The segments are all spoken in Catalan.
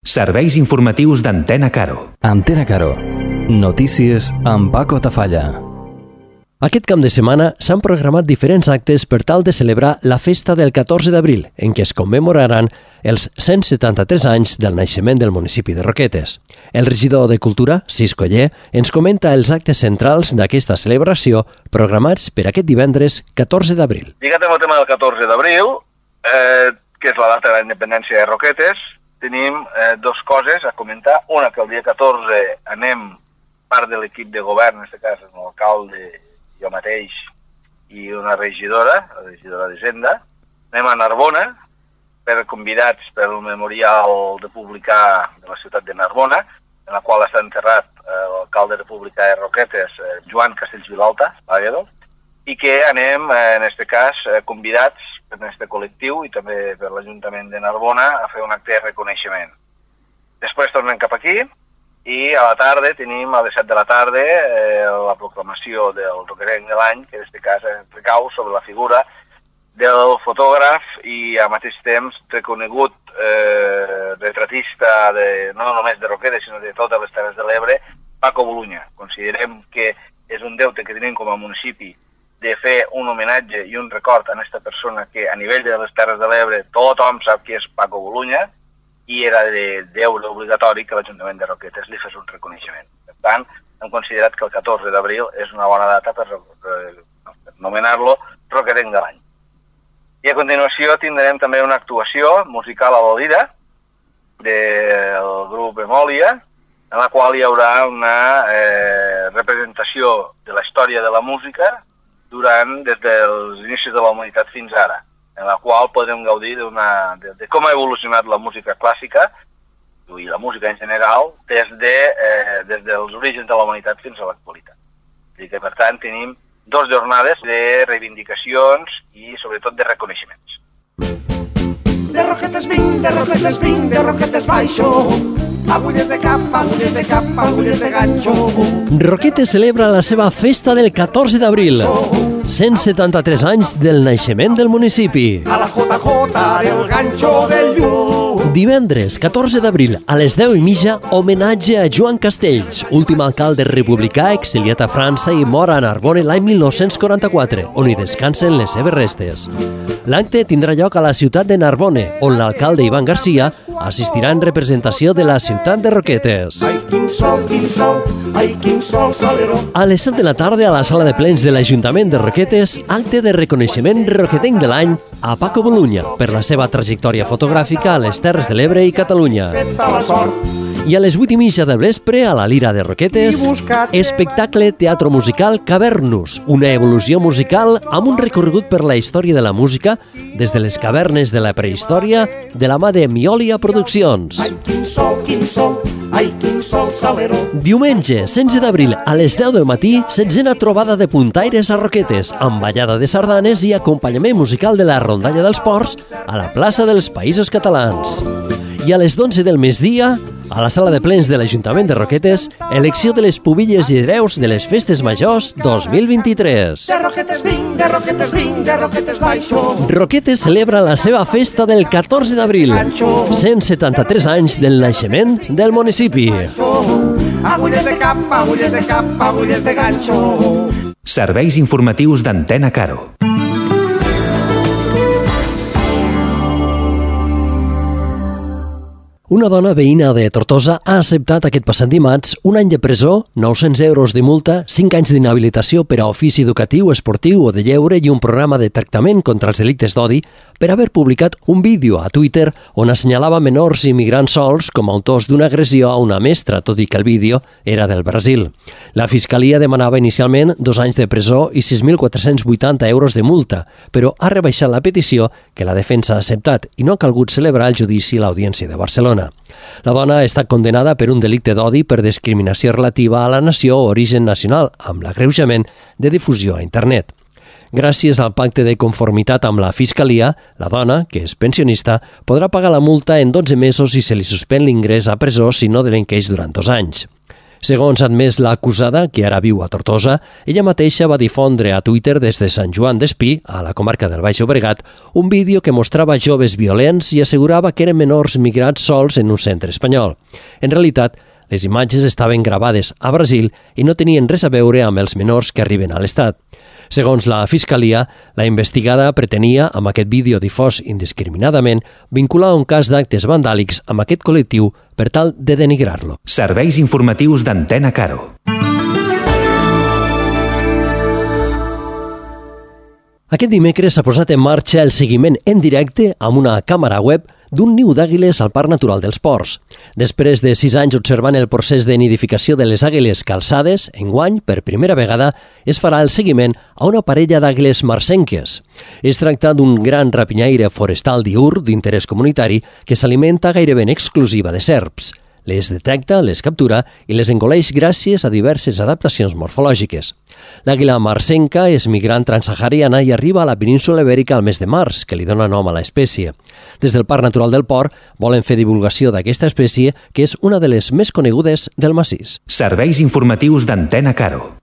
Serveis informatius d'Antena Caro. Antena Caro. Notícies amb Paco Tafalla. Aquest cap de setmana s'han programat diferents actes per tal de celebrar la festa del 14 d'abril, en què es commemoraran els 173 anys del naixement del municipi de Roquetes. El regidor de Cultura, Cis Coller, ens comenta els actes centrals d'aquesta celebració programats per aquest divendres 14 d'abril. Lligat amb el tema del 14 d'abril, que és la data de la independència de Roquetes, tenim dues coses a comentar. Una, que el dia 14 anem, part de l'equip de govern, en aquest cas l'alcalde, jo mateix i una regidora, la regidora d'Hisenda, anem a Narbona per convidats per al memorial republicà de la ciutat de Narbona, en la qual està enterrat l'alcalde republicà de Roquetes, Joan Castells Vilalta, i que anem, en aquest cas, convidats per aquest col·lectiu i també per l'Ajuntament de Narbona a fer un acte de reconeixement. Després tornem cap aquí i a la tarda tenim, a les 7 de la tarda, la proclamació del Roquetenc de l'any, que en aquest cas recau sobre la figura del fotògraf i al mateix temps reconegut retratista no només de Roquetes, sinó de totes les Terres de l'Ebre, Paco Bolunya. Considerem que és un deute que tenim com a municipi de fer un homenatge i un record a aquesta persona que a nivell de les Terres de l'Ebre tothom sap qui és Paco Bolunya i era de deure obligatori que l'Ajuntament de Roquetes li fes un reconeixement. Per tant, hem considerat que el 14 d'abril és una bona data per anomenar-lo Roquetenc de l'any. I a continuació tindrem també una actuació musical a l'Olida del grup Emòlia, en la qual hi haurà una representació de la història de la música des dels inicis de la humanitat fins ara, en la qual podem gaudir de com ha evolucionat la música clàssica i la música en general des dels orígens de la humanitat fins a l'actualitat. I que, per tant, tenim 2 jornades de reivindicacions i, sobretot, de reconeixements. De Roquetes vinc, de Roquetes vinc, de Roquetes baixo, agulles de cap, agulles de cap, agulles de ganxo. Roquetes celebra la seva festa del 14 d'abril. 173 anys del naixement del municipi. A la JJ del ganxo del llum. Divendres 14 d'abril a les 10:30, homenatge a Joan Castells, últim alcalde republicà exiliat a França i mort a Narbona l'any 1944, on hi descansen les seves restes. L'acte tindrà lloc a la ciutat de Narbona, on l'alcalde Ivan Garcia assistirà en representació de la ciutat de Roquetes. Ai, quin sol, ai, quin sol, saleró. A les 7 de la tarda, a la sala de plens de l'Ajuntament de Roquetes, acte de reconeixement roquetenc de l'any a Paco Bolunya per la seva trajectòria fotogràfica a les Terres de l'Ebre i Catalunya. I a les 8:30 del vespre, a la Lira de Roquetes, espectacle teatre musical Cavernus, una evolució musical amb un recorregut per la història de la música des de les cavernes de la prehistòria de la mà de Miolia Produccions. Ai, quin sol, ai, quin sol, saleró. Diumenge, 16 d'abril, a les 10 del matí, 16a trobada de puntaires a Roquetes, amb ballada de sardanes i acompanyament musical de la Rondalla dels Ports a la plaça dels Països Catalans. I a les 11 del migdia, a la sala de plens de l'Ajuntament de Roquetes, elecció de les pubilles i hereus de les Festes Majors 2023. De Roquetes vinc, de Roquetes vinc, de Roquetes baixo. Roquetes celebra la seva festa del 14 d'abril, 173 anys del naixement del municipi. Agulles de cap, agulles de cap, agulles de ganxo. Serveis informatius d'Antena Caro. Una dona veïna de Tortosa ha acceptat aquest passat dimarts un any de presó, 900 euros de multa, 5 anys d'inhabilitació per a ofici educatiu, esportiu o de lleure i un programa de tractament contra els delictes d'odi per haver publicat un vídeo a Twitter on assenyalava menors i migrants sols com a autors d'una agressió a una mestra, tot i que el vídeo era del Brasil. La Fiscalia demanava inicialment 2 anys de presó i 6.480 euros de multa, però ha rebaixat la petició que la defensa ha acceptat i no ha calgut celebrar el judici a l'Audiència de Barcelona. La dona està condenada per un delicte d'odi per discriminació relativa a la nació o origen nacional, amb l'agreujament de difusió a internet. Gràcies al pacte de conformitat amb la Fiscalia, la dona, que és pensionista, podrà pagar la multa en 12 mesos i se li suspèn l'ingrés a presó si no delinqueix durant 2 anys. Segons ha admès l'acusada, que ara viu a Tortosa, ella mateixa va difondre a Twitter des de Sant Joan d'Espí, a la comarca del Baix Llobregat, un vídeo que mostrava joves violents i assegurava que eren menors migrats sols en un centre espanyol. En realitat, les imatges estaven gravades a Brasil i no tenien res a veure amb els menors que arriben a l'Estat. Segons la Fiscalia, la investigada pretenia, amb aquest vídeo difós indiscriminadament, vincular un cas d'actes vandàlics amb aquest col·lectiu per tal de denigrar-lo. Serveis informatius d'Antena Caro. Aquest dimecres s'ha posat en marxa el seguiment en directe amb una càmera web d'un niu d'àguiles al Parc Natural dels Ports. Després de 6 anys observant el procés de nidificació de les àguiles calçades, enguany, per primera vegada, es farà el seguiment a una parella d'àguiles marsenques. Es tracta d'un gran rapinyaire forestal diürn d'interès comunitari que s'alimenta gairebé en exclusiva de serps. Les detecta, les captura i les engoleix gràcies a diverses adaptacions morfològiques. L'àguila marsenca és migrant transsahariana i arriba a la península Ibèrica al mes de març, que li dona nom a l'espècie. Des del Parc Natural del Port volen fer divulgació d'aquesta espècie, que és una de les més conegudes del massís. Serveis informatius d'Antena Caro.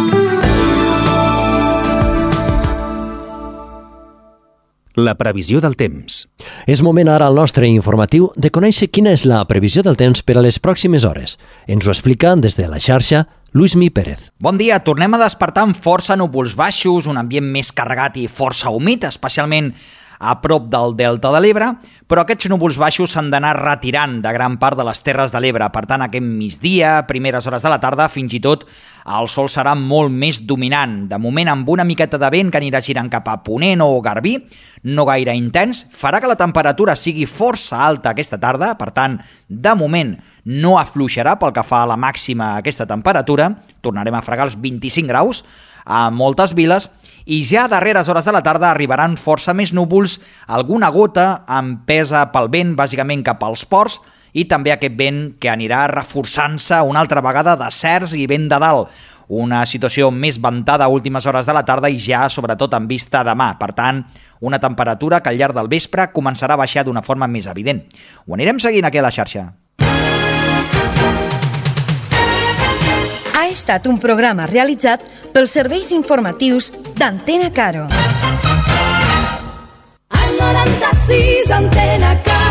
La previsió del temps. És moment ara al nostre informatiu de conèixer quina és la previsió del temps per a les pròximes hores. Ens ho explica des de la xarxa Luismi Pérez. Bon dia, tornem a despertar amb força núvols baixos, un ambient més carregat i força humit, especialment a prop del Delta de l'Ebre, però aquests núvols baixos s'han d'anar retirant de gran part de les Terres de l'Ebre. Per tant, aquest migdia, primeres hores de la tarda, fins i tot el sol serà molt més dominant. De moment, amb una miqueta de vent que anirà girant cap a Ponent o Garbí, no gaire intens, farà que la temperatura sigui força alta aquesta tarda. Per tant, de moment, no afluixarà pel que fa a la màxima aquesta temperatura. Tornarem a fregar els 25 graus a moltes viles, i ja a darreres hores de la tarda arribaran força més núvols, alguna gota empesa pel vent, bàsicament cap als ports, i també aquest vent que anirà reforçant-se una altra vegada de cerç i vent de dalt. Una situació més ventada a últimes hores de la tarda i ja sobretot en vista a demà. Per tant, una temperatura que al llarg del vespre començarà a baixar d'una forma més evident. Ho anirem seguint aquí a la xarxa. Ha estat un programa realitzat pels serveis informatius d'Antena Caro. Al 96 Antena Caro.